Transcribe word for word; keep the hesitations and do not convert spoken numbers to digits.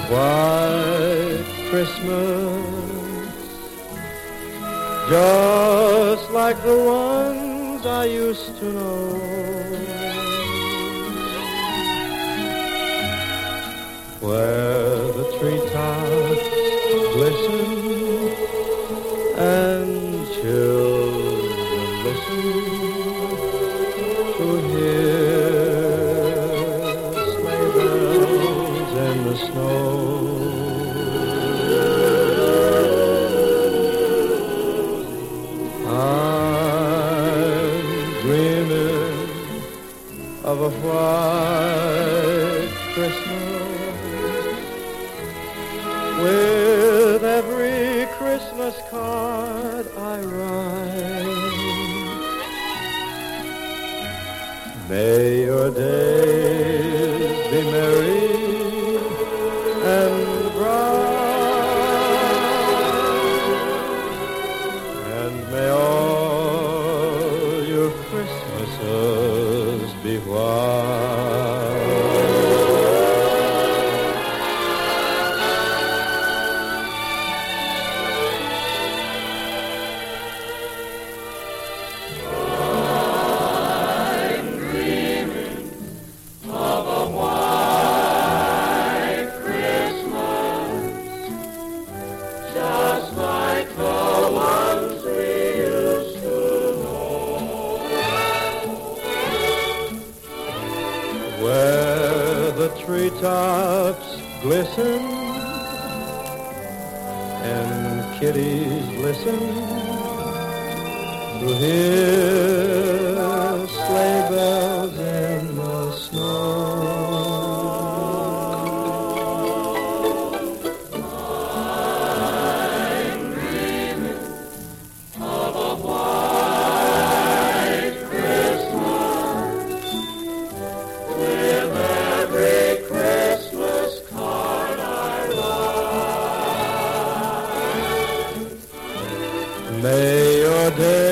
white Christmas, just like the ones I used to know, where the treetops glisten and children listen to hear sleigh bells in the snow. I'm dreaming of a white Christmas with every Christmas card I write. May your days be merry and bright, and may all your Christmases be white. Where the treetops glisten and kitties listen to hear sleigh bells in the snow. I'm dreaming of a white Christmas with every Christmas card I write. May your day